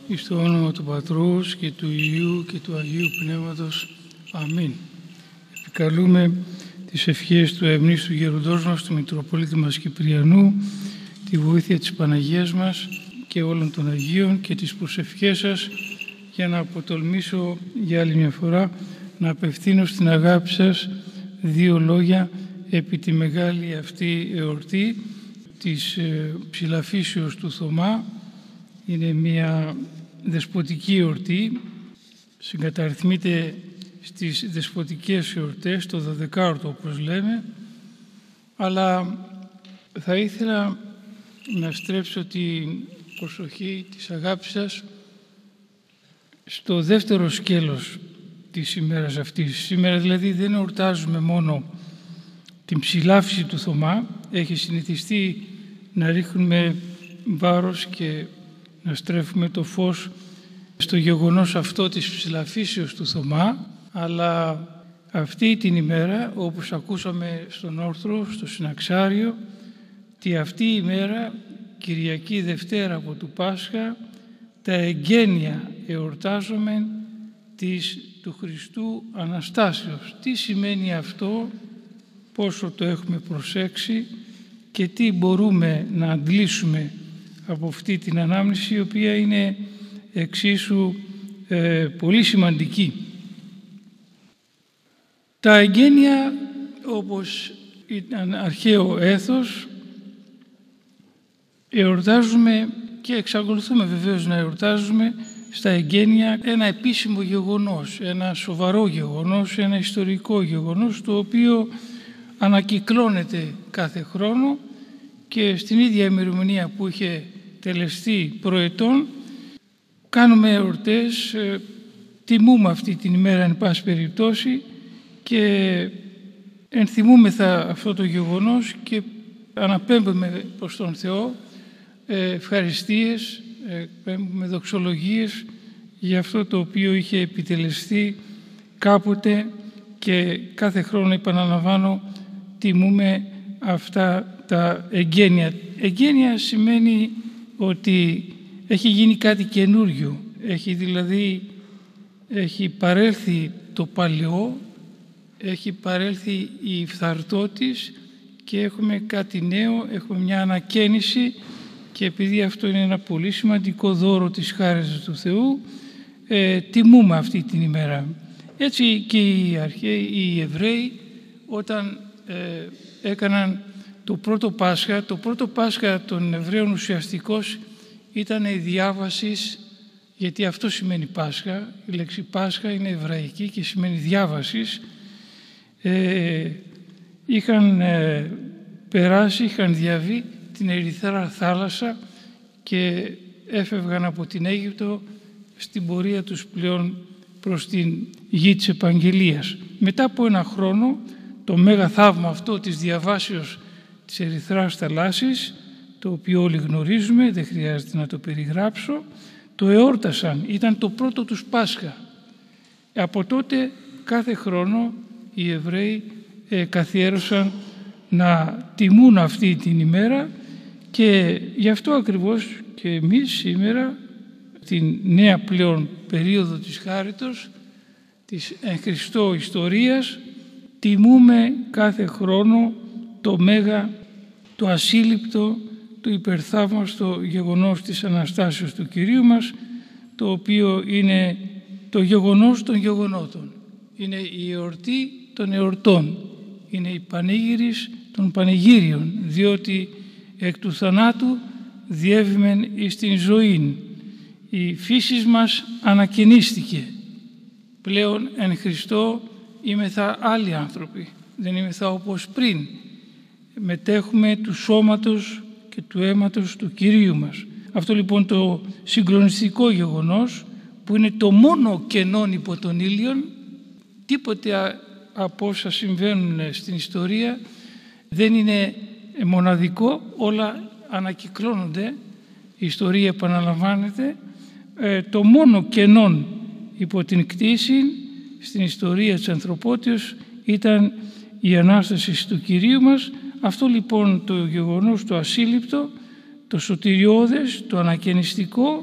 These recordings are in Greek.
Εις το όνομα του Πατρός και του Υιού και του Αγίου Πνεύματος. Αμήν. Επικαλούμε τις ευχές του αειμνήστου γεροντός μας, του Μητροπολίτη μας Κυπριανού, τη βοήθεια της Παναγίας μας και όλων των Αγίων και τις προσευχές σας, για να αποτολμήσω για άλλη μια φορά να απευθύνω στην αγάπη σας δύο λόγια επί τη μεγάλη αυτή εορτή της ψηλαφήσεως του Θωμά. Είναι μια δεσποτική εορτή, συγκαταριθμείται στις δεσποτικές εορτές, το 12ωρτο όπως λέμε, αλλά θα ήθελα να στρέψω την προσοχή της αγάπης σας στο δεύτερο σκέλος της ημέρας αυτής. Σήμερα δηλαδή δεν εορτάζουμε μόνο την ψηλάφιση του Θωμά, έχει συνηθιστεί να ρίχνουμε βάρος και να στρέφουμε το φως στο γεγονός αυτό της ψηλαφήσεως του Θωμά, αλλά αυτή την ημέρα, όπως ακούσαμε στον όρθρο, στο συναξάριο, τη αυτή η ημέρα, Κυριακή Δευτέρα από του Πάσχα, τα εγγένεια εορτάζομαι του Χριστού Αναστάσεως. Τι σημαίνει αυτό, πόσο το έχουμε προσέξει και τι μπορούμε να αντλήσουμε από αυτή την ανάμνηση, η οποία είναι εξίσου πολύ σημαντική. Τα εγγένεια, όπως ήταν αρχαίο έθος, εορτάζουμε και εξακολουθούμε βεβαίως να εορτάζουμε στα εγγένεια ένα επίσημο γεγονός, ένα σοβαρό γεγονός, ένα ιστορικό γεγονός, το οποίο ανακυκλώνεται κάθε χρόνο και στην ίδια ημερομηνία που είχε τελεστεί προετών κάνουμε εορτές, τιμούμε αυτή την ημέρα εν πάση περιπτώσει και ενθυμούμεθα αυτό το γεγονός και αναπέμπουμε προς τον Θεό ευχαριστίες, με δοξολογίες για αυτό το οποίο είχε επιτελεστεί κάποτε και κάθε χρόνο, επαναλαμβάνω, τιμούμε αυτά τα εγγένεια. Εγγένεια σημαίνει ότι έχει γίνει κάτι καινούριο, έχει παρέλθει το παλαιό, έχει παρέλθει η φθαρτότης και έχουμε κάτι νέο, έχουμε μια ανακαίνιση, και επειδή αυτό είναι ένα πολύ σημαντικό δώρο της χάριτας του Θεού, τιμούμε αυτή την ημέρα. Έτσι και οι αρχαίοι, οι Εβραίοι, όταν έκαναν το πρώτο Πάσχα των Εβραίων ουσιαστικώς ήταν η διάβαση, γιατί αυτό σημαίνει Πάσχα. Η λέξη Πάσχα είναι εβραϊκή και σημαίνει διάβασης. Είχαν περάσει, είχαν διαβεί την Ερυθρά θάλασσα και έφευγαν από την Αίγυπτο στην πορεία τους πλέον προς την γη της Επαγγελίας. Μετά από ένα χρόνο, το μέγα θαύμα αυτό της διαβάσεως της Ερυθράς θαλάσσης, το οποίο όλοι γνωρίζουμε, δεν χρειάζεται να το περιγράψω, το εόρτασαν, ήταν το πρώτο τους Πάσχα. Από τότε κάθε χρόνο οι Εβραίοι καθιέρωσαν να τιμούν αυτή την ημέρα και γι' αυτό ακριβώς και εμείς σήμερα, την νέα πλέον περίοδο της χάριτος, της εν Χριστώ ιστορίας, τιμούμε κάθε χρόνο το μέγα, το ασύλληπτο, το υπερθαύμαστο γεγονός της Αναστάσεως του Κυρίου μας, το οποίο είναι το γεγονός των γεγονότων. Είναι η εορτή των εορτών, είναι η πανήγυρις των πανηγύριων, διότι εκ του θανάτου διέβημεν εις την ζωήν. Η φύση μας ανακαινίστηκε. Πλέον εν Χριστώ είμεθα άλλοι άνθρωποι, δεν είμεθα όπως πριν. Μετέχουμε του σώματος και του αίματος του Κυρίου μας. Αυτό λοιπόν το συγκλονιστικό γεγονός, που είναι το μόνο κενόν υπό τον ήλιον, τίποτε από όσα συμβαίνουν στην ιστορία δεν είναι μοναδικό, όλα ανακυκλώνονται, η ιστορία επαναλαμβάνεται. Το μόνο κενόν υπό την κτήση στην ιστορία της ανθρωπότητας ήταν η Ανάσταση του Κυρίου μας. Αυτό λοιπόν το γεγονός, το ασύλληπτο, το σωτηριώδες, το ανακαινιστικό,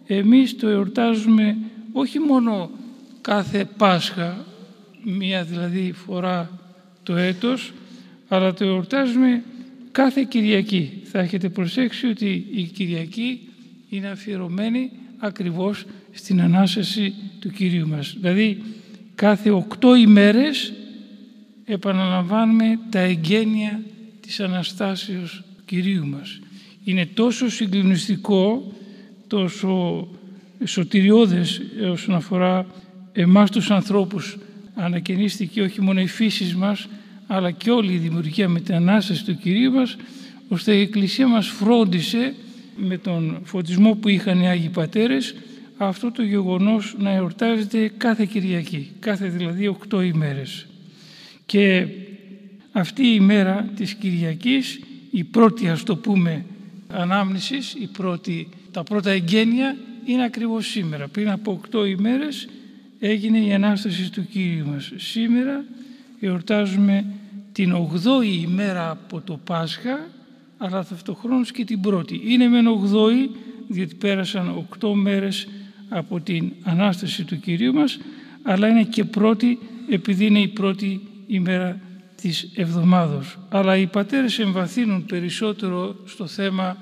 εμείς το εορτάζουμε όχι μόνο κάθε Πάσχα, μία δηλαδή φορά το έτος, αλλά το εορτάζουμε κάθε Κυριακή. Θα έχετε προσέξει ότι η Κυριακή είναι αφιερωμένη ακριβώς στην Ανάσταση του Κυρίου μας. Δηλαδή κάθε 8 ημέρες επαναλαμβάνουμε τα εγγένεια της Αναστάσεως του Κυρίου μας. Είναι τόσο συγκλονιστικό, τόσο σωτηριώδες όσον αφορά εμάς τους ανθρώπους. Ανακαινίστηκε όχι μόνο η φύση μας, αλλά και όλη η δημιουργία με την Ανάσταση του Κυρίου μας, ώστε η Εκκλησία μας φρόντισε με τον φωτισμό που είχαν οι Άγιοι Πατέρες αυτό το γεγονός να εορτάζεται κάθε Κυριακή, κάθε δηλαδή 8 ημέρες. Και αυτή η ημέρα της Κυριακής, η πρώτη, ας το πούμε, ανάμνησης, τα πρώτα εγγένεια είναι ακριβώς σήμερα. Πριν από 8 ημέρες έγινε η Ανάσταση του Κύριου μας. Σήμερα εορτάζουμε την 8η ημέρα από το Πάσχα, αλλά ταυτοχρόνως και την πρώτη. Είναι μεν 8η, διότι πέρασαν 8 μέρες από την Ανάσταση του Κυρίου μας, αλλά είναι και πρώτη επειδή είναι η πρώτη ημέρα της εβδομάδος. Αλλά οι πατέρες εμβαθύνουν περισσότερο στο θέμα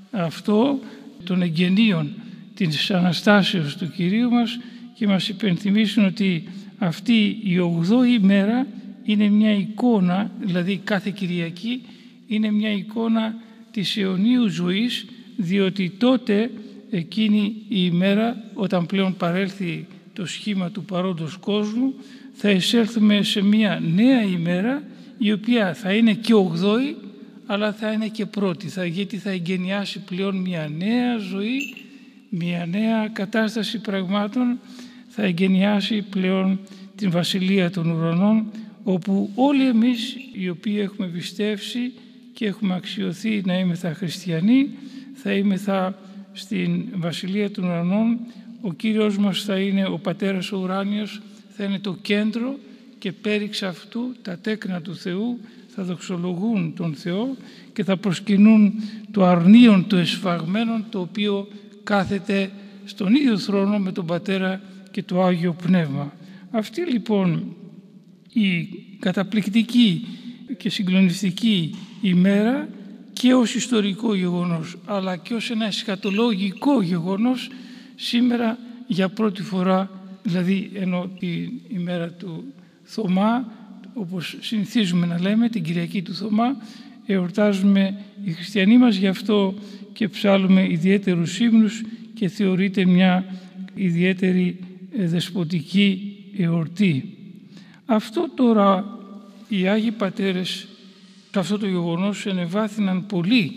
αυτό των εγγενείων της Αναστάσεως του Κυρίου μας και μας υπενθυμίσουν ότι αυτή η 8η μέρα είναι μια εικόνα, δηλαδή κάθε Κυριακή είναι μια εικόνα της αιωνίου ζωής, διότι τότε εκείνη η ημέρα, όταν πλέον παρέλθει το σχήμα του παρόντος κόσμου, θα εισέλθουμε σε μια νέα ημέρα, η οποία θα είναι και 8η, αλλά θα είναι και πρώτη, γιατί θα εγκαινιάσει πλέον μια νέα ζωή, μια νέα κατάσταση πραγμάτων, θα εγκαινιάσει πλέον την Βασιλεία των Ουρανών, όπου όλοι εμείς οι οποίοι έχουμε πιστεύσει και έχουμε αξιωθεί να είμεθα χριστιανοί, θα είμεθα στην Βασιλεία των Ουρανών. Ο Κύριος μας θα είναι ο Πατέρας ο Ουράνιος, θα είναι το κέντρο και πέριξ αυτού τα τέκνα του Θεού θα δοξολογούν τον Θεό και θα προσκυνούν το αρνίον το εσφαγμένον, το οποίο κάθεται στον ίδιο θρόνο με τον Πατέρα και το Άγιο Πνεύμα. Αυτή λοιπόν η καταπληκτική και συγκλονιστική ημέρα και ως ιστορικό γεγονός αλλά και ως ένα εσχατολογικό γεγονός σήμερα για πρώτη φορά, δηλαδή ενώ την ημέρα του Θωμά, όπως συνηθίζουμε να λέμε, την Κυριακή του Θωμά, εορτάζουμε οι χριστιανοί μας, γι' αυτό και ψάλλουμε ιδιαίτερους ύμνους και θεωρείται μια ιδιαίτερη δεσποτική εορτή. Αυτό τώρα οι Άγιοι Πατέρες σε αυτό το γεγονός ενεβάθυναν πολύ,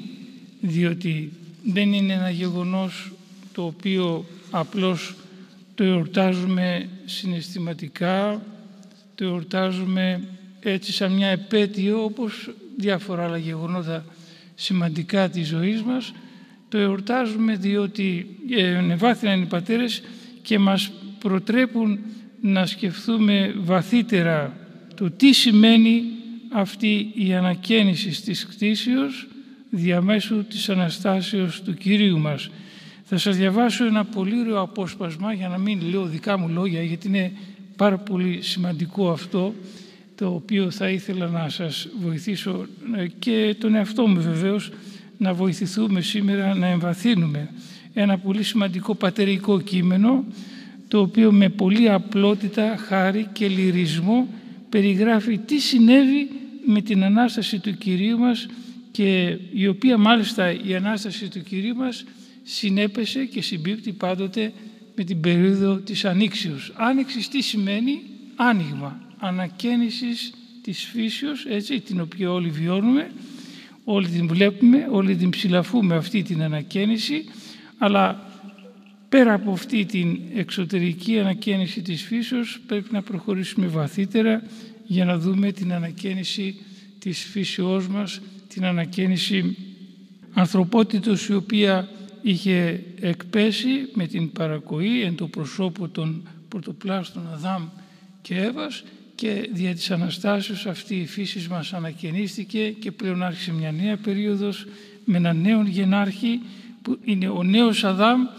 διότι δεν είναι ένα γεγονός το οποίο απλώς το εορτάζουμε συναισθηματικά, το εορτάζουμε έτσι σαν μια επέτειο όπως διάφορα άλλα γεγονότα σημαντικά της ζωής μας. Το εορτάζουμε διότι ενεβάθυναν οι πατέρες και μας προτρέπουν να σκεφτούμε βαθύτερα το τι σημαίνει αυτή η ανακαίνιση της κτήσεως διαμέσου της Αναστάσεως του Κυρίου μας. Θα σας διαβάσω ένα πολύ ωραίο απόσπασμα για να μην λέω δικά μου λόγια, γιατί είναι πάρα πολύ σημαντικό αυτό, το οποίο θα ήθελα να σας βοηθήσω και τον εαυτό μου βεβαίως να βοηθηθούμε σήμερα να εμβαθύνουμε. Ένα πολύ σημαντικό πατερικό κείμενο, το οποίο με πολύ απλότητα, χάρη και λυρισμό περιγράφει τι συνέβη με την Ανάσταση του Κυρίου μας και η οποία μάλιστα η Ανάσταση του Κυρίου μας συνέπεσε και συμπίπτει πάντοτε με την περίοδο της Ανοίξεως. Άνοιξης τι σημαίνει? Άνοιγμα, ανακαίνισης της φύσεως, έτσι, την οποία όλοι βιώνουμε, όλοι την βλέπουμε, όλοι την ψηλαφούμε αυτή την ανακαίνιση, αλλά πέρα από αυτή την εξωτερική ανακαίνιση της φύσεως πρέπει να προχωρήσουμε βαθύτερα για να δούμε την ανακαίνιση της φύσεώς μας, την ανακαίνιση ανθρωπότητος η οποία είχε εκπέσει με την παρακοή εν το προσώπου των πρωτοπλάστων Αδάμ και Εύας και δια της Αναστάσεως αυτή η φύση μας ανακαινίστηκε και πλέον άρχισε μια νέα περίοδος με έναν νέο γενάρχη που είναι ο νέος Αδάμ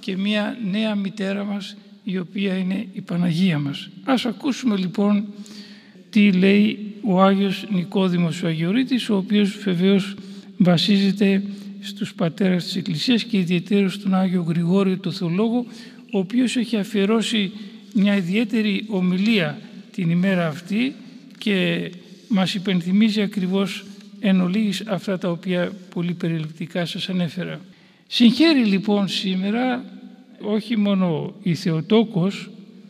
και μια νέα μητέρα μας, η οποία είναι η Παναγία μας. Ας ακούσουμε λοιπόν τι λέει ο Άγιος Νικόδημος ο Αγιορείτης, ο οποίος βεβαίως βασίζεται στους πατέρες της Εκκλησίας και ιδιαιτέρως τον Άγιο Γρηγόριο το Θεολόγο, ο οποίος έχει αφιερώσει μια ιδιαίτερη ομιλία την ημέρα αυτή και μας υπενθυμίζει ακριβώς εν ολίγης αυτά τα οποία πολύ περιληπτικά σας ανέφερα. Συγχαίρει λοιπόν σήμερα όχι μόνο η Θεοτόκος,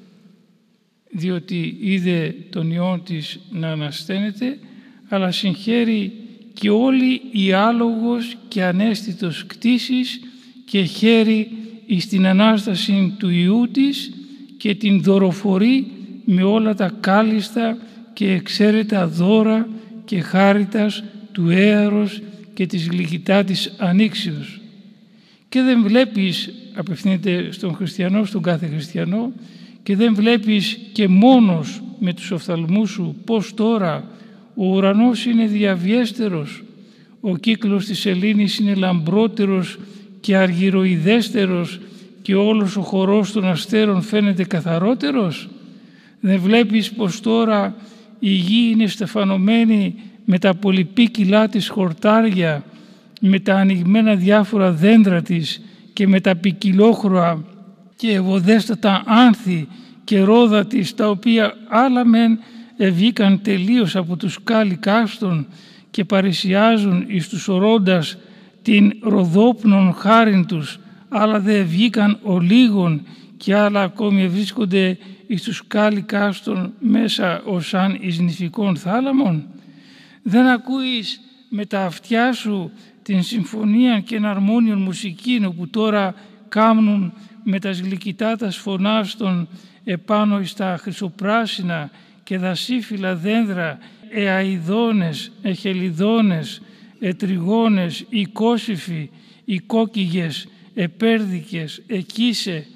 διότι είδε τον Υιόν της να ανασταίνεται, αλλά συγχαίρει και όλη η άλογος και ανέστητος κτήσης και χαίρει εις την Ανάσταση του Υιού της και την δωροφορεί με όλα τα κάλλιστα και εξαίρετα δώρα και χάριτας του έαρος και της γλυκητάτης ανοίξεως. Και δεν βλέπεις, απευθύνεται στον χριστιανό, στον κάθε χριστιανό, και δεν βλέπεις και μόνος με τους οφθαλμούς σου πως τώρα ο ουρανός είναι διαβιέστερος, ο κύκλος της σελήνης είναι λαμπρότερος και αργυροειδέστερος και όλος ο χορός των αστέρων φαίνεται καθαρότερος. Δεν βλέπεις πως τώρα η γη είναι στεφανωμένη με τα πολυπίκυλά της χορτάρια, με τα ανοιγμένα διάφορα δέντρα της και με τα ποικιλόχρωα και ευωδέστατα άνθη και ρόδα της, τα οποία άλλα μεν βγήκαν τελείως από τους κάλλη κάστων και παρησιάζουν εις τους ορώντας την ροδόπνων χάριν τους, άλλα δε βγήκαν ολίγων και άλλα ακόμη βρίσκονται εις τους κάλλη κάστων μέσα ως αν εις νηφικών θάλαμων. Δεν ακούεις με τα αυτιά σου την συμφωνία και εναρμόνιον μουσικήν, όπου τώρα κάμνουν με τα γλυκητάτας φωνάς των επάνω εις τα χρυσοπράσινα και δασίφυλλα δένδρα, αηδόνες, εχελιδόνες, τριγώνες, οικόσυφοι, οικόκυγες, επέρδικες, εκίσε,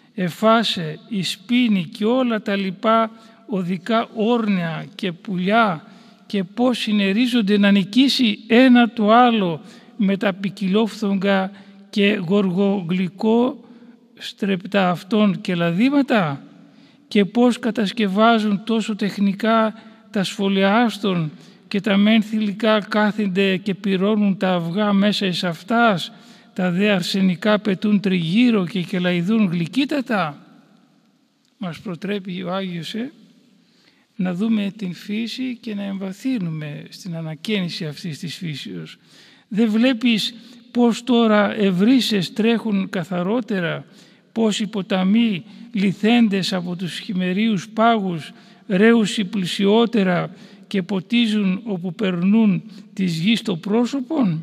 εφάσε, ισπίνη και όλα τα λοιπά οδικά όρνια και πουλιά, και πώς συνερίζονται να νικήσει ένα το άλλο με τα ποικιλόφθογγα και γοργογλυκό στρεπτά αυτών και λαδίματα, και πώς κατασκευάζουν τόσο τεχνικά τα σφολιάστων και τα μεν θηλυκά κάθονται και πυρώνουν τα αυγά μέσα εις αυτάς, τα δε αρσενικά πετούν τριγύρω και κελαϊδούν γλυκύτατα. Μας προτρέπει ο Άγιος να δούμε την φύση και να εμβαθύνουμε στην ανακαίνιση αυτής της φύσεως. Δεν βλέπεις πως τώρα ευρύσσες τρέχουν καθαρότερα, πως οι ποταμοί λυθέντες από τους χειμερίους πάγους ρέουσι πλησιότερα και ποτίζουν όπου περνούν της γης το πρόσωπον,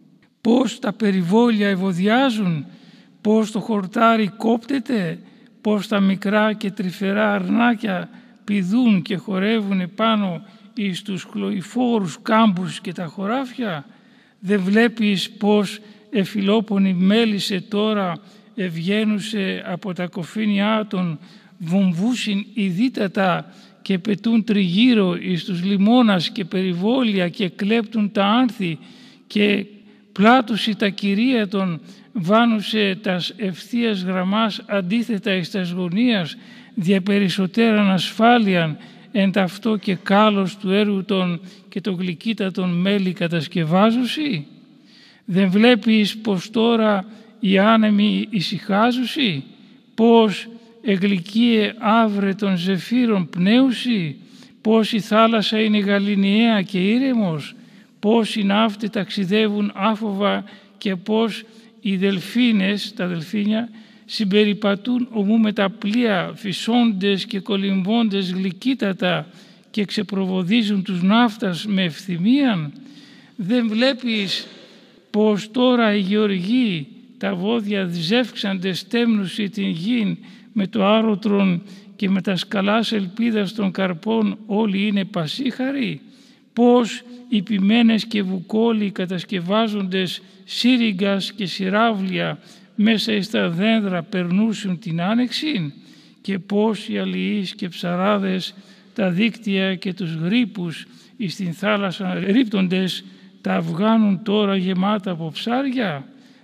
πως τα περιβόλια ευωδιάζουν, πως το χορτάρι κόπτεται, πως τα μικρά και τρυφερά αρνάκια πηδούν και χορεύουν επάνω εις τους χλωηφόρους κάμπους και τα χωράφια. Δεν βλέπεις πως εφιλόπονη μέλισσε τώρα ευγαίνουσε από τα κοφίνια των βομβούσιν ιδίτατα και πετούν τριγύρω εις τους λιμώνας και περιβόλια και κλέπτουν τα άνθη και πλάτουσι τα κυρία των βάνουσε τας ευθείας γραμμάς αντίθετα εις τας γωνίας διαπερισσοτέραν ασφάλιαν εν ταυτό και κάλος του έργου των και το γλυκύτατον μέλη κατασκευάζουσι. Δεν βλέπεις πως τώρα οι άνεμοι ησυχάζουσι, πως εγλυκύε άβρε των ζεφύρων πνέουσι, πως η θάλασσα είναι γαληνιαία και ήρεμος, πως οι ναύτες ταξιδεύουν άφοβα και πως οι δελφίνες, τα δελφίνια, συμπεριπατούν ομού με τα πλοία φυσώντες και κολυμβώντες γλυκύτατα και ξεπροβοδίζουν τους ναύτας με ευθυμίαν. Δεν βλέπεις πως τώρα οι γεωργοί τα βόδια ζεύξαντε στέμνουσι την γην με το άρωτρον και με τα σκαλάς ελπίδας των καρπών όλοι είναι πασίχαροι, πως οι ποιμένες και βουκόλοι κατασκευάζοντες σύριγγας και σειράβλια μέσα εις τα δένδρα περνούσουν την άνοιξη και πως οι αλληλείς και ψαράδες τα δίκτυα και τους γρίπους εις την θάλασσα ρίπτοντες τα βγάνουν τώρα γεμάτα από ψάρια.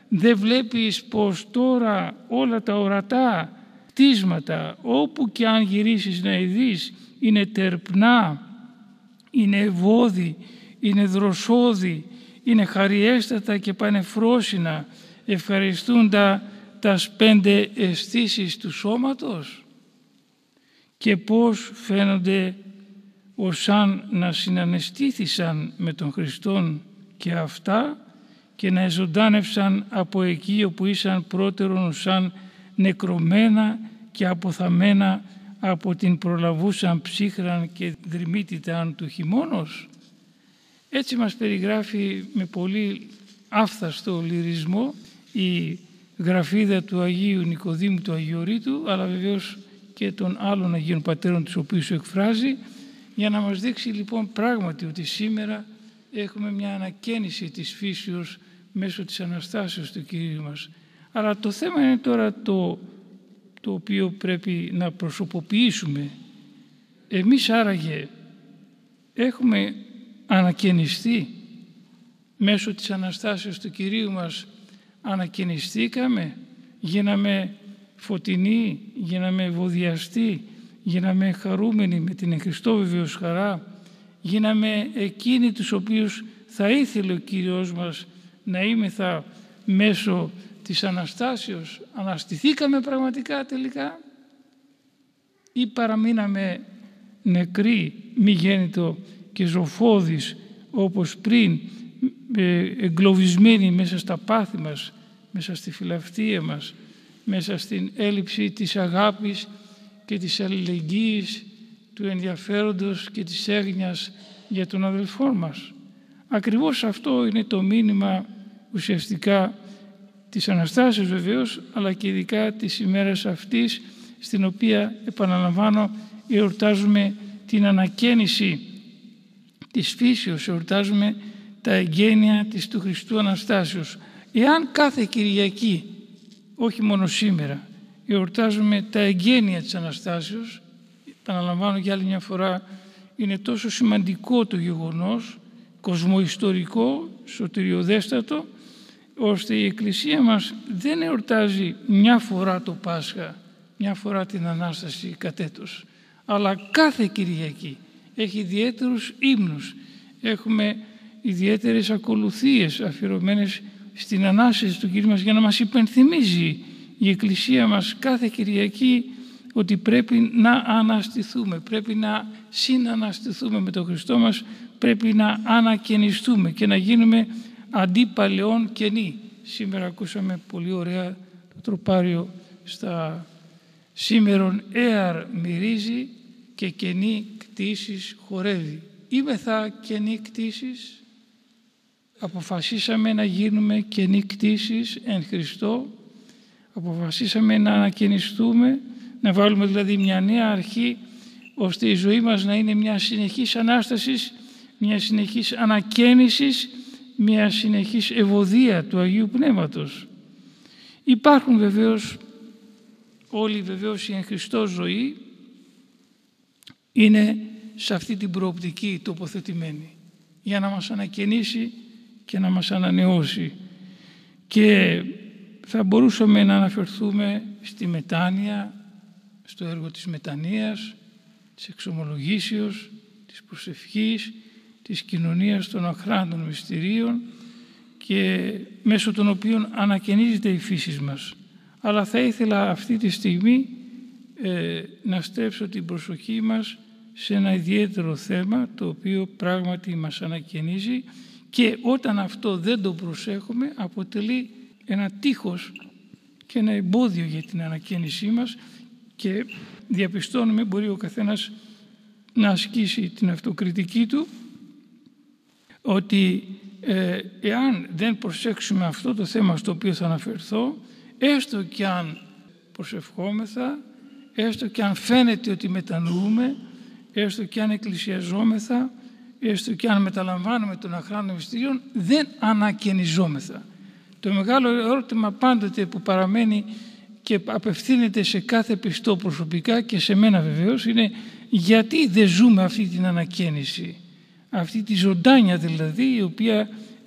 Δεν βλέπεις πως τώρα όλα τα ορατά κτίσματα, όπου και αν γυρίσεις να ειδείς, είναι τερπνά, είναι ευώδη, είναι δροσώδη, είναι χαριέστατα και πανεφρόσινα, ευχαριστούν τα 5 αισθήσεις του σώματος, και πώς φαίνονται ως αν να συναναισθήθησαν με τον Χριστόν και αυτά, και να εζωντάνευσαν από εκεί όπου ήσαν πρώτερον σαν νεκρωμένα και αποθαμένα από την προλαβούσαν ψύχραν και δρυμύτηταν του χειμώνος. Έτσι μας περιγράφει με πολύ άφθαστο λυρισμό η γραφίδα του Αγίου Νικοδήμου του Αγιορείτου, αλλά βεβαίως και των άλλων Αγίων Πατέρων τους οποίους εκφράζει, για να μας δείξει λοιπόν πράγματι ότι σήμερα έχουμε μια ανακαίνιση της φύσεως μέσω της Αναστάσεως του Κυρίου μας. Αλλά το θέμα είναι τώρα το οποίο πρέπει να προσωποποιήσουμε. Εμείς άραγε έχουμε ανακαινιστεί μέσω της Αναστάσεως του Κυρίου μας, ανακαινιστήκαμε, γίναμε φωτεινοί, γίναμε ευωδιαστοί, γίναμε χαρούμενοι με την εν Χριστώ βεβαίως χαρά, γίναμε εκείνοι τους οποίους θα ήθελε ο Κύριος μας να είμεθα μέσω της Αναστάσεως. Αναστηθήκαμε πραγματικά τελικά ή παραμείναμε νεκροί, μη γέννητο και ζωφώδης όπως πριν, εγκλωβισμένοι μέσα στα πάθη μας, μέσα στη φιλαυτία μας, μέσα στην έλλειψη της αγάπης και της αλληλεγγύης, του ενδιαφέροντος και της έγνοιας για τον αδελφό μας. Ακριβώς αυτό είναι το μήνυμα ουσιαστικά της Αναστάσεως βεβαίως, αλλά και ειδικά της ημέρας αυτής, στην οποία, επαναλαμβάνω, εορτάζουμε την ανακαίνιση της φύσεως, εορτάζουμε τα εγγένεια της του Χριστού Αναστάσεως. Εάν κάθε Κυριακή, όχι μόνο σήμερα, εορτάζουμε τα εγγένεια της Αναστάσεως, επαναλαμβάνω για άλλη μια φορά, είναι τόσο σημαντικό το γεγονός, κοσμοϊστορικό, σωτηριοδέστατο, ώστε η Εκκλησία μας δεν εορτάζει μια φορά το Πάσχα, μια φορά την Ανάσταση κατ' έτος, αλλά κάθε Κυριακή έχει ιδιαίτερους ύμνους, έχουμε ιδιαίτερες ακολουθίες αφιερωμένες στην Ανάσταση του Κυρίου μας, για να μας υπενθυμίζει η Εκκλησία μας κάθε Κυριακή ότι πρέπει να αναστηθούμε, πρέπει να συναναστηθούμε με τον Χριστό μας, πρέπει να ανακαινιστούμε και να γίνουμε αντί παλαιών καινοί. Σήμερα ακούσαμε πολύ ωραία το τροπάριο στα σήμερον έαρ μυρίζει και καινή κτήσεις χορεύει. Είμεθα καινή κτήσεις, αποφασίσαμε να γίνουμε καινή κτήσεις εν Χριστώ, αποφασίσαμε να ανακαινιστούμε, να βάλουμε δηλαδή μια νέα αρχή, ώστε η ζωή μας να είναι μια συνεχής ανάστασης, μια συνεχής ανακαίνησης, μια συνεχής ευωδία του Αγίου Πνεύματος. Υπάρχουν βεβαίως, όλη βεβαίως η εν Χριστώ ζωή είναι σε αυτή την προοπτική τοποθετημένη, για να μας ανακαινήσει και να μας ανανεώσει. Και θα μπορούσαμε να αναφερθούμε στη μετάνοια, στο έργο της μετανοίας, της εξομολογήσεως, της προσευχής, της κοινωνίας των αχράντων μυστηρίων, και μέσω των οποίων ανακαινίζεται η φύση μας. Αλλά θα ήθελα αυτή τη στιγμή να στρέψω την προσοχή μας σε ένα ιδιαίτερο θέμα, το οποίο πράγματι μας ανακαινίζει, και όταν αυτό δεν το προσέχουμε αποτελεί ένα τείχος και ένα εμπόδιο για την ανακαίνισή μας, και διαπιστώνουμε, μπορεί ο καθένας να ασκήσει την αυτοκριτική του, ότι εάν δεν προσέξουμε αυτό το θέμα στο οποίο θα αναφερθώ, έστω και αν προσευχόμεθα, έστω και αν φαίνεται ότι μετανοούμε, έστω και αν εκκλησιαζόμεθα, έστω και αν μεταλαμβάνουμε των αχράντων μυστηρίων, δεν ανακαινιζόμεθα. Το μεγάλο ερώτημα πάντοτε που παραμένει και απευθύνεται σε κάθε πιστό προσωπικά και σε μένα βεβαίως είναι, γιατί δεν ζούμε αυτή την ανακαίνιση, αυτή τη ζωντάνια δηλαδή, η οποία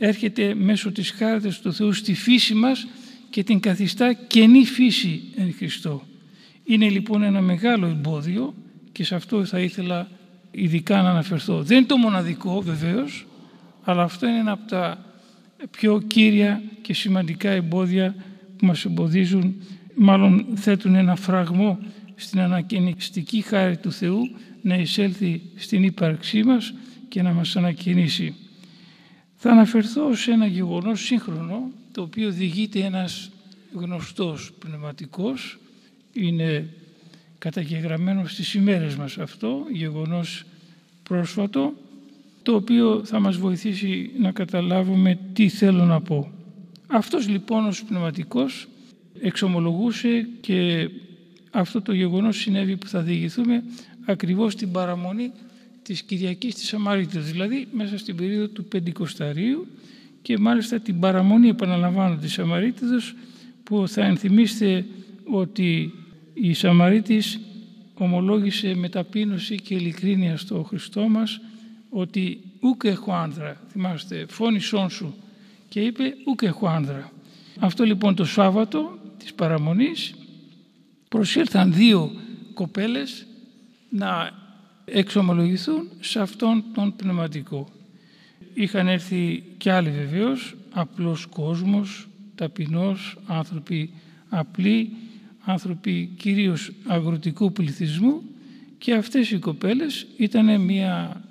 έρχεται μέσω της χάριτας του Θεού στη φύση μας και την καθιστά καινή φύση εν Χριστώ. Είναι λοιπόν ένα μεγάλο εμπόδιο και σε αυτό θα ήθελα ειδικά να αναφερθώ. Δεν είναι το μοναδικό βεβαίως, αλλά αυτό είναι ένα από τα πιο κύρια και σημαντικά εμπόδια που μας εμποδίζουν, μάλλον θέτουν ένα φραγμό στην ανακαινιστική χάρη του Θεού να εισέλθει στην ύπαρξή μας και να μας ανακαινήσει. Θα αναφερθώ σε ένα γεγονός σύγχρονο, το οποίο διηγείται ένας γνωστός πνευματικός, είναι καταγεγραμμένο στις ημέρες μας αυτό, γεγονός πρόσφατο, το οποίο θα μας βοηθήσει να καταλάβουμε τι θέλω να πω. Αυτός λοιπόν ως πνευματικός εξομολογούσε και αυτό το γεγονός συνέβη που θα διηγηθούμε ακριβώς την παραμονή της Κυριακής της Σαμαρίτιδος, δηλαδή μέσα στην περίοδο του Πεντηκοσταρίου και μάλιστα την παραμονή, επαναλαμβάνω, της Σαμαρίτιδος, που θα ενθυμίστε ότι η Σαμαρίτης ομολόγησε με ταπείνωση και ειλικρίνεια στο Χριστό μας ότι «Ούκ έχω άνδρα», θυμάστε, «φώνησόν σου», και είπε «Ούκ έχω άνδρα». Αυτό λοιπόν το Σάββατο της παραμονής προσήλθαν δύο κοπέλες να εξομολογηθούν σε αυτόν τον πνευματικό. Είχαν έρθει κι άλλοι βεβαίως, απλός κόσμος, ταπεινός, άνθρωποι απλοί, άνθρωποι κυρίως αγροτικού πληθυσμού, και αυτές οι κοπέλες ήταν μια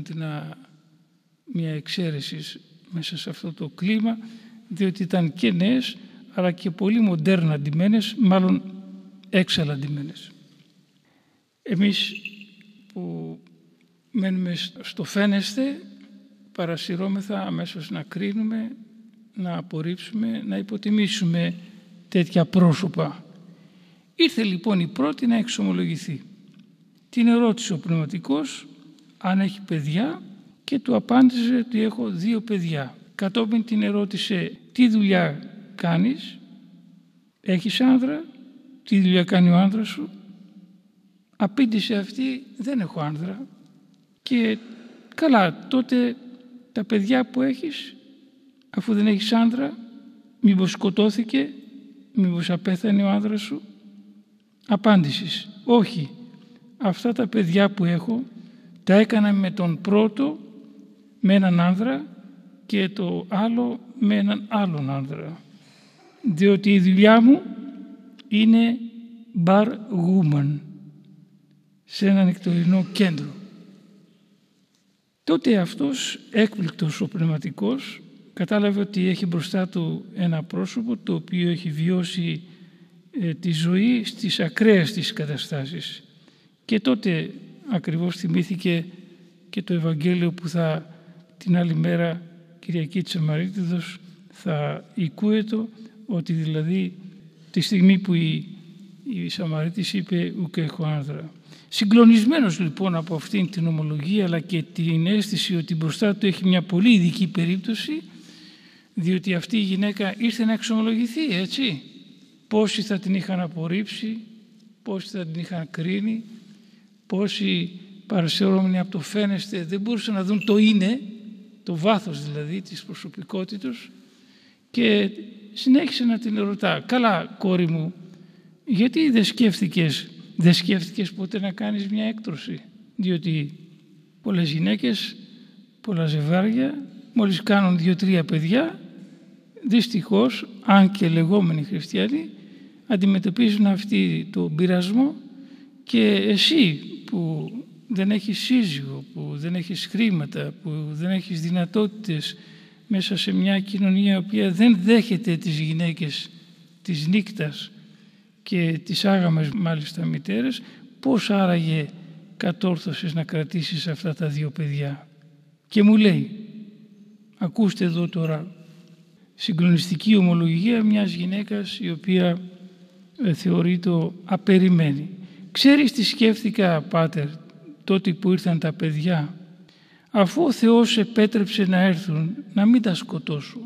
εξαίρεση μέσα σε αυτό το κλίμα, διότι ήταν και νέες αλλά και πολύ μοντέρνα ντυμένες, μάλλον έξαλλα ντυμένες. Εμείς που μένουμε στο φαίνεστε παρασυρώμεθα αμέσως να κρίνουμε, να απορρίψουμε, να υποτιμήσουμε τέτοια πρόσωπα. Ήρθε λοιπόν η πρώτη να εξομολογηθεί. Την ερώτησε ο πνευματικός αν έχει παιδιά και του απάντησε ότι έχω 2 παιδιά. Κατόπιν την ερώτησε τι δουλειά κάνεις, έχεις άνδρα, τι δουλειά κάνει ο άνδρας σου. Απήντησε αυτή, δεν έχω άνδρα. Και καλά, τότε τα παιδιά που έχεις, αφού δεν έχεις άνδρα, μήπως σκοτώθηκε, μήπως απέθανε ο άνδρας σου. Απάντησης, όχι, αυτά τα παιδιά που έχω τα έκανα με τον πρώτο με έναν άνδρα και το άλλο με έναν άλλον άνδρα, διότι η δουλειά μου είναι bar woman σε ένα νεκτορινό κέντρο. Τότε αυτός έκπληκτος ο πνευματικός κατάλαβε ότι έχει μπροστά του ένα πρόσωπο το οποίο έχει βιώσει τη ζωή στις ακραίες της καταστάσεις, και τότε ακριβώς θυμήθηκε και το Ευαγγέλιο που θα την άλλη μέρα, Κυριακή της Σαμαρίτιδος, θα οικούετο, ότι δηλαδή τη στιγμή που η Σαμαρίτης είπε «Ουκ έχω άνδρα». Συγκλονισμένος λοιπόν από αυτήν την ομολογία, αλλά και την αίσθηση ότι μπροστά του έχει μια πολύ ειδική περίπτωση, διότι αυτή η γυναίκα ήρθε να εξομολογηθεί, έτσι. Πόσοι θα την είχαν απορρίψει, πόσοι θα την είχαν κρίνει, πόσοι παρασυρώμενοι από το φαίνεστε δεν μπορούσαν να δουν το είναι, το βάθος δηλαδή της προσωπικότητας, και συνέχισε να την ρωτά «Καλά κόρη μου, γιατί δεν σκέφτηκες ποτέ να κάνεις μια έκτρωση?» Διότι πολλές γυναίκες, πολλά ζευγάρια, μόλις κάνουν 2-3 παιδιά, δυστυχώς, αν και λεγόμενοι χριστιανοί, αντιμετωπίζουν αυτή τον πειρασμό, και εσύ που δεν έχεις σύζυγο, που δεν έχεις χρήματα, που δεν έχεις δυνατότητες μέσα σε μια κοινωνία η οποία δεν δέχεται τις γυναίκες της νύκτας και τις άγαμες μάλιστα μητέρες, πώς άραγε κατόρθωσες να κρατήσεις αυτά τα 2 παιδιά? Και μου λέει, ακούστε εδώ τώρα, συγκλονιστική ομολογία μιας γυναίκας η οποία θεωρείται απεριμένη. «Ξέρεις τι σκέφτηκα, πάτερ, τότε που ήρθαν τα παιδιά? Αφού ο Θεός επέτρεψε να έρθουν, να μην τα σκοτώσω.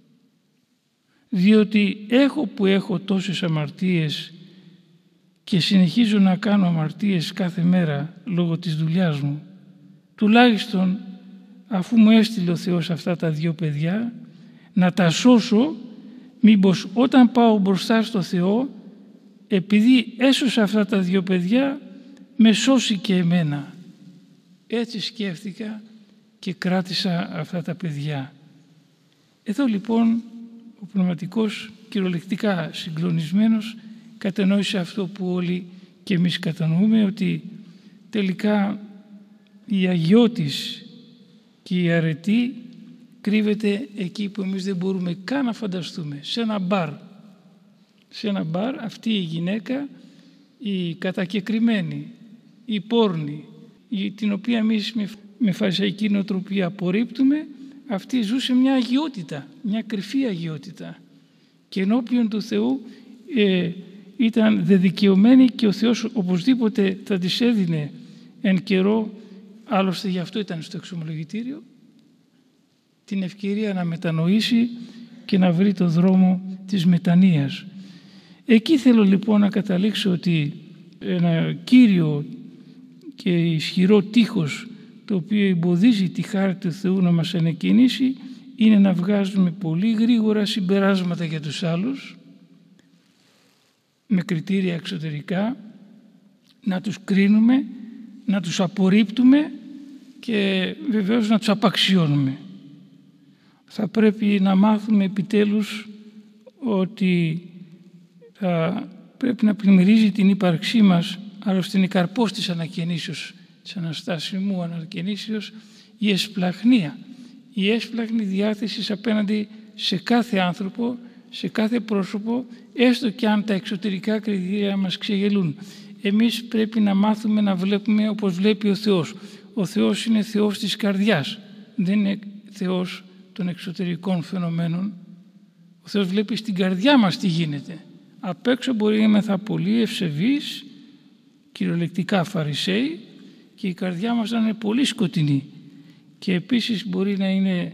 Διότι έχω τόσες αμαρτίες και συνεχίζω να κάνω αμαρτίες κάθε μέρα λόγω της δουλειάς μου, τουλάχιστον αφού μου έστειλε ο Θεός αυτά τα δύο παιδιά, να τα σώσω, μήπως όταν πάω μπροστά στο Θεό, επειδή έσωσα αυτά τα δύο παιδιά, με σώσει και εμένα. Έτσι σκέφτηκα και κράτησα αυτά τα παιδιά. Εδώ λοιπόν ο πνευματικός κυριολεκτικά συγκλονισμένος κατανόησε αυτό που όλοι και εμείς κατανοούμε, ότι τελικά η αγιώτης και η αρετή κρύβεται εκεί που εμείς δεν μπορούμε καν να φανταστούμε, σε ένα μπαρ. Σε ένα μπαρ αυτή η γυναίκα, η κατακεκριμένη, η πόρνη, την οποία εμείς με φαρισαϊκή νοοτροπία απορρίπτουμε, αυτή ζούσε μια αγιότητα, μια κρυφή αγιότητα, και ενώπιον του Θεού ήταν δεδικαιωμένη και ο Θεός οπωσδήποτε θα της έδινε εν καιρό, άλλωστε γι' αυτό ήταν στο εξομολογητήριο, την ευκαιρία να μετανοήσει και να βρει το δρόμο της μετανοίας. Εκεί θέλω λοιπόν να καταλήξω ότι ένα κύριο και ισχυρό τείχος το οποίο εμποδίζει τη χάρη του Θεού να μας ανεκκινήσει είναι να βγάζουμε πολύ γρήγορα συμπεράσματα για τους άλλους με κριτήρια εξωτερικά, να τους κρίνουμε, να τους απορρίπτουμε και βεβαίως να τους απαξιώνουμε. Θα πρέπει να μάθουμε επιτέλους ότι θα πρέπει να πλημμυρίζει την ύπαρξή μας, άλλωστε είναι καρπός της ανακαινήσεως, της αναστάσιμου ανακαινήσεως, η εσπλαχνία, η έσπλαχνη διάθεση απέναντι σε κάθε άνθρωπο, σε κάθε πρόσωπο, έστω και αν τα εξωτερικά κριτήρια μας ξεγελούν. Εμείς πρέπει να μάθουμε να βλέπουμε όπως βλέπει ο Θεός. Ο Θεός είναι Θεός της καρδιάς, δεν είναι Θεός των εξωτερικών φαινομένων. Ο Θεός βλέπει στην καρδιά μας τι γίνεται. Απ' έξω μπορεί να είμαστε πολύ ευσεβείς, κυριολεκτικά φαρισαίοι, και η καρδιά μας να είναι πολύ σκοτεινή. Και επίσης μπορεί να είναι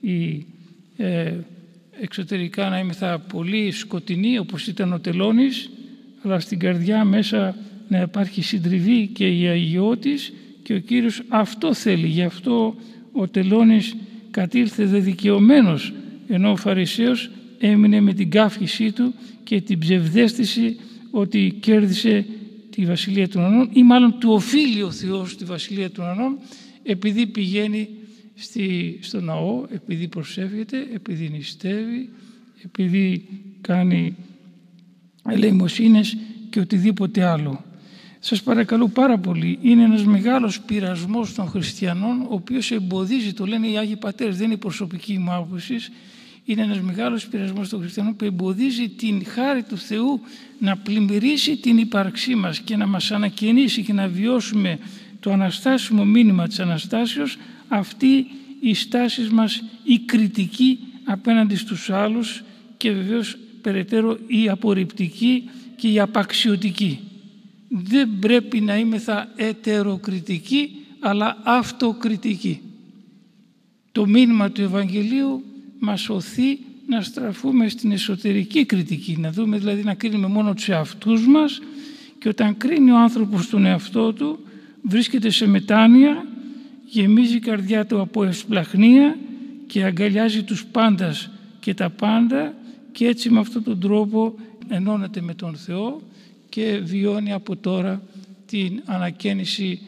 εξωτερικά να είμαστε πολύ σκοτεινοί, όπως ήταν ο Τελώνης, αλλά στην καρδιά μέσα να υπάρχει συντριβή και η αγιώτης, και ο Κύριος αυτό θέλει. Γι' αυτό ο Τελώνης κατήλθε δεδικαιωμένος, ενώ ο Φαρισαίος έμεινε με την κάφησή του και την ψευδαίσθηση ότι κέρδισε τη Βασιλεία των Ουρανών, ή μάλλον του οφείλει ο Θεός τη Βασιλεία των Ουρανών, επειδή πηγαίνει στο ναό, επειδή προσεύχεται, επειδή νηστεύει, επειδή κάνει ελεημοσύνες και οτιδήποτε άλλο. Σας παρακαλώ πάρα πολύ, είναι ένας μεγάλος πειρασμός των χριστιανών, ο οποίος εμποδίζει, το λένε οι Άγιοι Πατέρες, δεν είναι η προσωπική μου άποψη, είναι ένας μεγάλος πειρασμός των χριστιανών που εμποδίζει την χάρη του Θεού να πλημμυρίσει την ύπαρξή μας και να μας ανακαινήσει και να βιώσουμε το αναστάσιμο μήνυμα της Αναστάσεως, αυτή η στάση μας, η κριτική απέναντι στους άλλους και βεβαίως περαιτέρω η απορριπτική και η απαξιωτική. Δεν πρέπει να είμεθα ετεροκριτικοί, αλλά αυτοκριτικοί. Το μήνυμα του Ευαγγελίου μας οθεί να στραφούμε στην εσωτερική κριτική, να δούμε δηλαδή να κρίνουμε μόνο τους εαυτούς μας, και όταν κρίνει ο άνθρωπος τον εαυτό του βρίσκεται σε μετάνοια, γεμίζει η καρδιά του από ευσπλαχνία και αγκαλιάζει τους πάντας και τα πάντα, και έτσι με αυτόν τον τρόπο ενώνεται με τον Θεό και βιώνει από τώρα την ανακαίνιση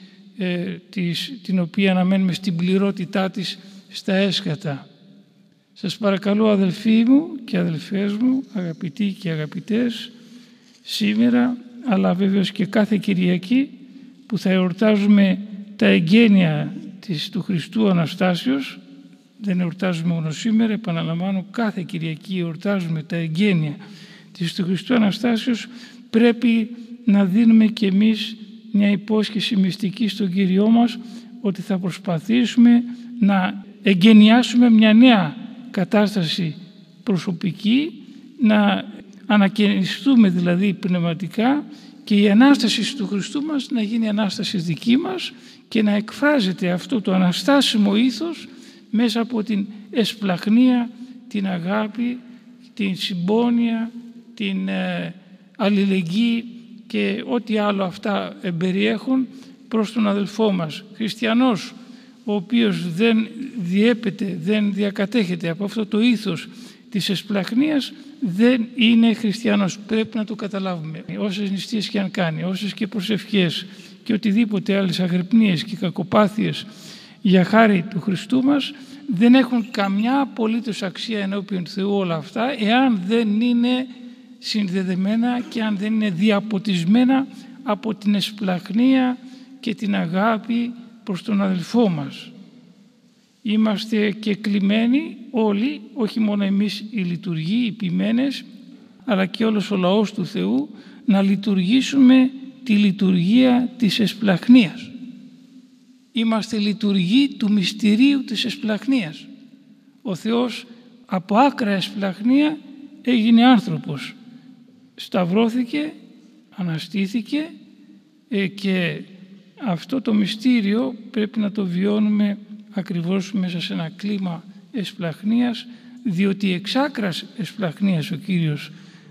την οποία αναμένουμε στην πληρότητά της στα έσχατα. Σας παρακαλώ αδελφοί μου και αδελφές μου, αγαπητοί και αγαπητές, σήμερα, αλλά βέβαιως και κάθε Κυριακή που θα εορτάζουμε τα εγγένεια του Χριστού Αναστάσεως, δεν εορτάζουμε μόνο σήμερα, επαναλαμβάνω, κάθε Κυριακή εορτάζουμε τα εγγένεια του Χριστού Αναστάσεως, πρέπει να δίνουμε και εμείς μια υπόσχεση μυστική στον Κύριό μας ότι θα προσπαθήσουμε να εγγενιάσουμε μια νέα κατάσταση προσωπική, να ανακαινιστούμε δηλαδή πνευματικά, και η Ανάσταση του Χριστού μας να γίνει Ανάσταση δική μας και να εκφράζεται αυτό το αναστάσιμο ήθος μέσα από την εσπλαχνία, την αγάπη, την συμπόνια, την αλληλεγγύη και ό,τι άλλο αυτά εμπεριέχουν προς τον αδελφό μας. Χριστιανός ο οποίος δεν διέπεται, δεν διακατέχεται από αυτό το ήθος της εσπλαχνίας, δεν είναι χριστιανός. Πρέπει να το καταλάβουμε. Όσες νηστείες και αν κάνει, όσες και προσευχές και οτιδήποτε άλλες αγρυπνίες και κακοπάθειες για χάρη του Χριστού μας, δεν έχουν καμιά απολύτως αξία ενώπιον Θεού όλα αυτά, εάν δεν είναι συνδεδεμένα και αν δεν είναι διαποτισμένα από την εσπλαχνία και την αγάπη προς τον αδελφό μας. Είμαστε και κλημένοι όλοι, όχι μόνο εμείς οι λειτουργοί, οι ποιμένες, αλλά και όλος ο λαός του Θεού, να λειτουργήσουμε τη λειτουργία της εσπλαχνίας. Είμαστε λειτουργοί του μυστηρίου της εσπλαχνίας. Ο Θεός από άκρα εσπλαχνία έγινε άνθρωπος. Σταυρώθηκε, αναστήθηκε και αυτό το μυστήριο πρέπει να το βιώνουμε ακριβώς μέσα σε ένα κλίμα εσπλαχνίας, διότι εξ άκρας εσπλαχνίας ο Κύριος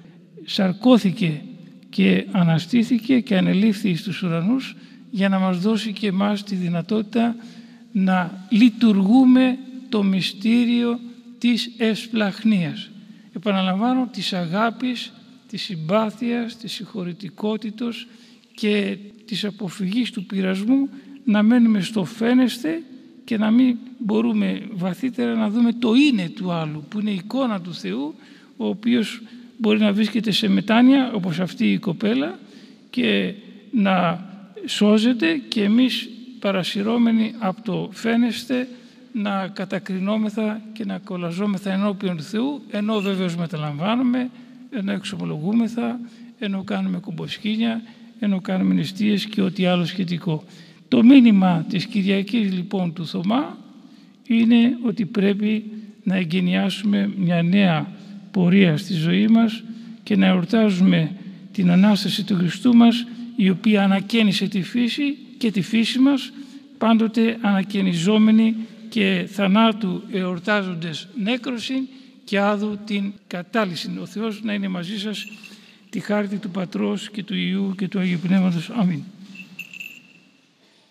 σαρκώθηκε και αναστήθηκε και ανελήφθη στους ουρανούς για να μας δώσει και εμάς τη δυνατότητα να λειτουργούμε το μυστήριο της εσπλαχνίας. Επαναλαμβάνω, της αγάπης, της συμπάθειας, της συγχωρητικότητος και της αποφυγής του πειρασμού, να μένουμε στο φαίνεστε και να μην μπορούμε βαθύτερα να δούμε το είναι του άλλου, που είναι η εικόνα του Θεού, ο οποίος μπορεί να βρίσκεται σε μετάνοια όπως αυτή η κοπέλα και να σώζεται, και εμείς παρασυρώμενοι από το φαίνεστε να κατακρινόμεθα και να κολλαζόμεθα ενώπιον του Θεού, ενώ βέβαιως μεταλαμβάνουμε, ενώ εξομολογούμεθα, ενώ κάνουμε κομποσκήνια, ενώ κάνουμε νηστείες και ό,τι άλλο σχετικό. Το μήνυμα της Κυριακής λοιπόν του Θωμά είναι ότι πρέπει να εγκαινιάσουμε μια νέα πορεία στη ζωή μας και να εορτάζουμε την Ανάσταση του Χριστού μας, η οποία ανακαίνισε τη φύση και τη φύση μας, πάντοτε ανακαινιζόμενη και θανάτου εορτάζοντες νέκρωσιν και άδου την κατάλυσιν. Ο Θεός να είναι μαζί σας, τη χάρτη του Πατρός και του Υιού και του Αγίου Πνεύματος. Αμήν.